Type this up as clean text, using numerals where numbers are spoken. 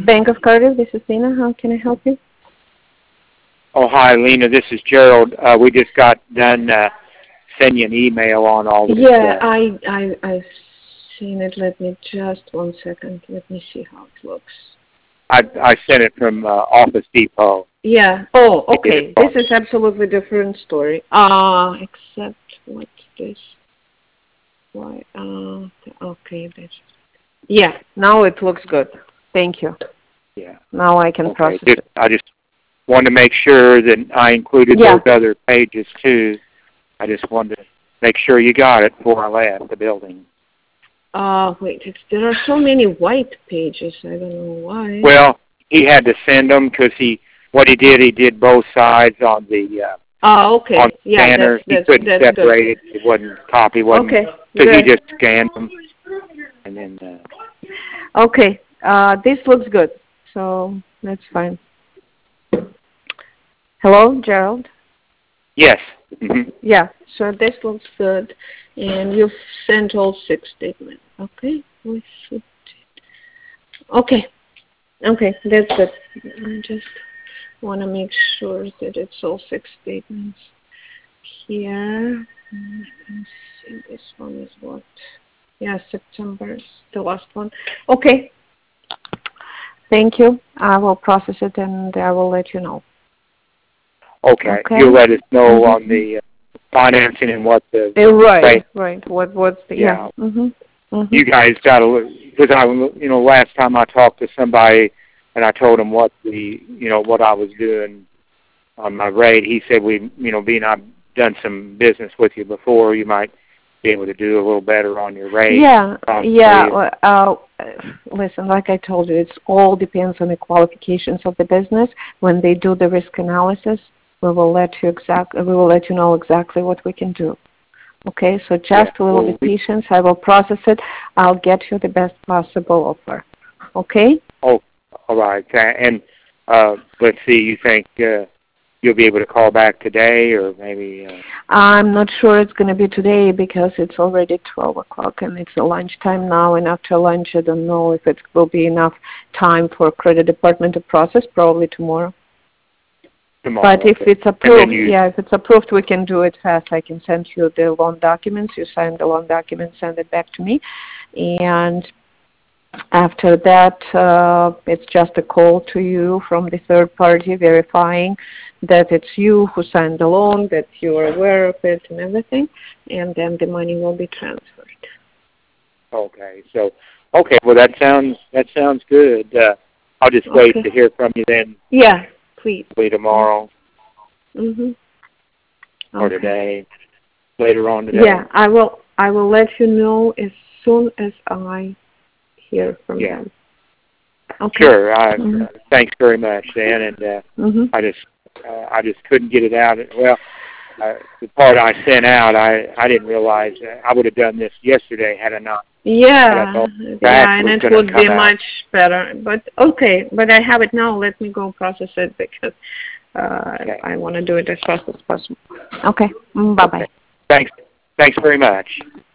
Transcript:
Bank of Cardiff, this is Lena. How can I help you? Oh, hi, Lena. This is Gerald. We just got done sending you an email on all this. Yeah, I've seen it. Let me just 1 second. Let me see how it looks. I sent it from Office Depot. Yeah. Oh, okay. This is absolutely different story. Except what's this? Why? Okay. Yeah. Now it looks good. Thank you. Yeah. Now I can process it. I just wanted to make sure that I included those other pages too. I just wanted to make sure you got it before I left the building. Wait. There are so many white pages. I don't know why. Well, he had to send them because he did both sides on the okay. on the scanner. That's he couldn't separate it. It wasn't copy. Wasn't, okay. So he just scanned them and then. Okay. This looks good. So that's fine. Hello, Gerald? Yes. Mm-hmm. Yeah, so this looks good. And you've sent all 6 statements. Okay. Okay. Okay, that's good. I just want to make sure that it's all 6 statements here. Let's see, this one is what? Yeah, September is the last one. Okay. Thank you. I will process it and I will let you know. Okay. You'll let us know on the financing and what the right. What's the You guys got to, because last time I talked to somebody and I told him what what I was doing on my rate, he said being I've done some business with you before, you might be able to do a little better on your rate. Listen, like I told you, it all depends on the qualifications of the business. When they do the risk analysis, we will let you know exactly what we can do. Okay, so just a little bit patience. I will process it. I'll get you the best possible offer. Okay? Oh, all right. And let's see, you think you'll be able to call back today or maybe? I'm not sure it's going to be today because it's already 12 o'clock and it's lunchtime now. And after lunch, I don't know if it will be enough time for credit department to process. Probably tomorrow. But if it's approved, if it's approved, we can do it fast. I can send you the loan documents. You sign the loan documents, send it back to me. And after that, it's just a call to you from the third party verifying that it's you who signed the loan, that you are aware of it and everything. And then the money will be transferred. Okay. So, well, that sounds good. I'll just wait to hear from you then. Yeah. Please. Tomorrow. Or today. Later on today. Yeah, I will let you know as soon as I hear from them. Okay. Sure. Thanks very much, Dan. And I just couldn't get it out. Well, the part I sent out, I didn't realize I would have done this yesterday had I not. And it would be much better. But but I have it now. Let me go process it because I want to do it as fast as possible. Okay. Bye-bye. Thanks very much.